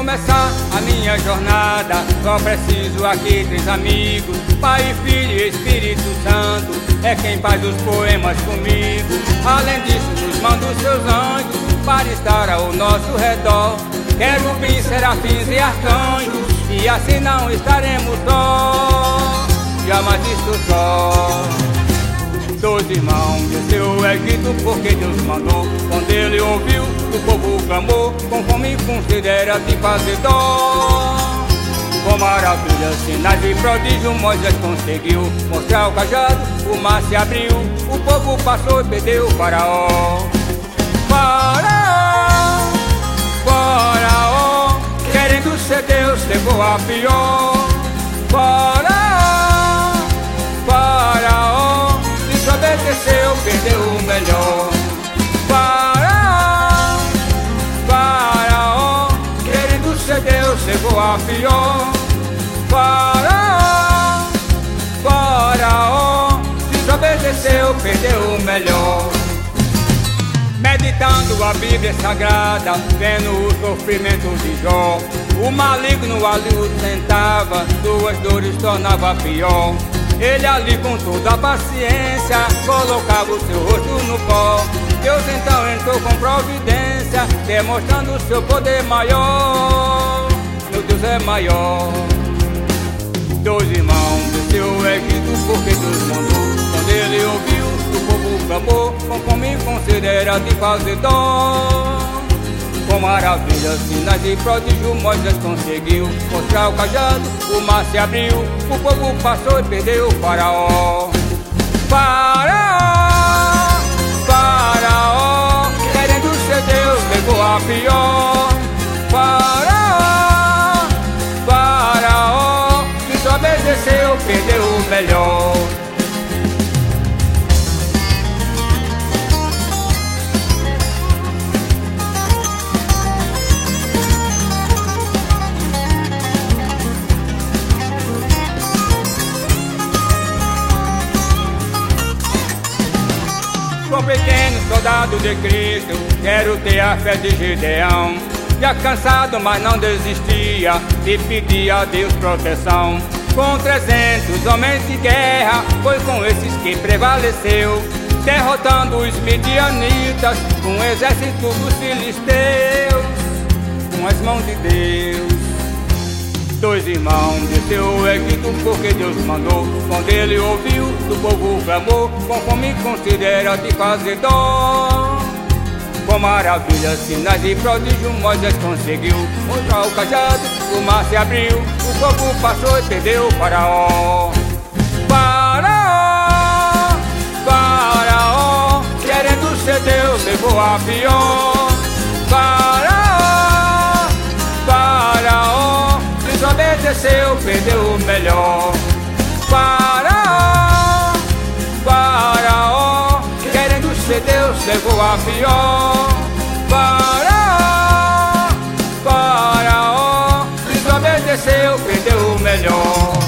começar a minha jornada, só preciso aqui 3 amigos: Pai, Filho e Espírito Santo, é quem faz os poemas comigo. Além disso, nos manda os seus anjos para estar ao nosso redor, querubins, serafins e arcanjos, e assim não estaremos só, jamais estou só. 2 irmãos desceu o Egito porque Deus mandou. Quando ele ouviu, o povo clamou, com fome considera de fazer dó. Com maravilhas, sinais e prodígio, Moisés conseguiu mostrar o cajado, o mar se abriu, o povo passou e perdeu o faraó. Faraó, faraó, querendo ser Deus, levou a pior. Faraó, faraó, desobedeceu, perdeu o melhor. Faraó, faraó, querendo ser Deus, levou a pior. Faraó, faraó, desobedeceu, perdeu o melhor. Meditando a Bíblia Sagrada, vendo o sofrimento de Jó, o maligno ali o tentava, 2 dores tornava pior. Ele ali com toda a paciência colocava o seu rosto no pó. Deus então entrou com providência, demonstrando o seu poder maior. Meu Deus é maior. 2 irmãos desceu o Egito porque Deus mandou. Quando ele ouviu, o povo clamou, com fome considera de fazer dó. Com maravilhas, sinais e prodígio, Moisés conseguiu mostrar o cajado, o mar se abriu, o povo passou e perdeu o faraó. Faraó, faraó, querendo ser Deus, levou a pior. Faraó, faraó, desobedeceu, perdeu o melhor. Com pequeno soldado de Cristo, quero ter a fé de Gideão. Já cansado, mas não desistia, e pedia a Deus proteção. Com 300 homens de guerra, foi com esses que prevaleceu, derrotando os midianitas, com o exército dos filisteus, com as mãos de Deus. 2 irmãos desceu o Egito porque Deus mandou. Quando ele ouviu, do povo clamou, com fome considera de fazer dó. Com maravilhas, sinais e prodígio, Moisés conseguiu mostrar o cajado, o mar se abriu, o povo passou e perdeu o faraó. Faraó, faraó, querendo ser Deus, levou a pior. Faraó, faraó, desobedeceu, perdeu o melhor. Faraó, faraó, querendo ser Deus, levou a pior. Faraó, faraó, desobedeceu, perdeu o melhor.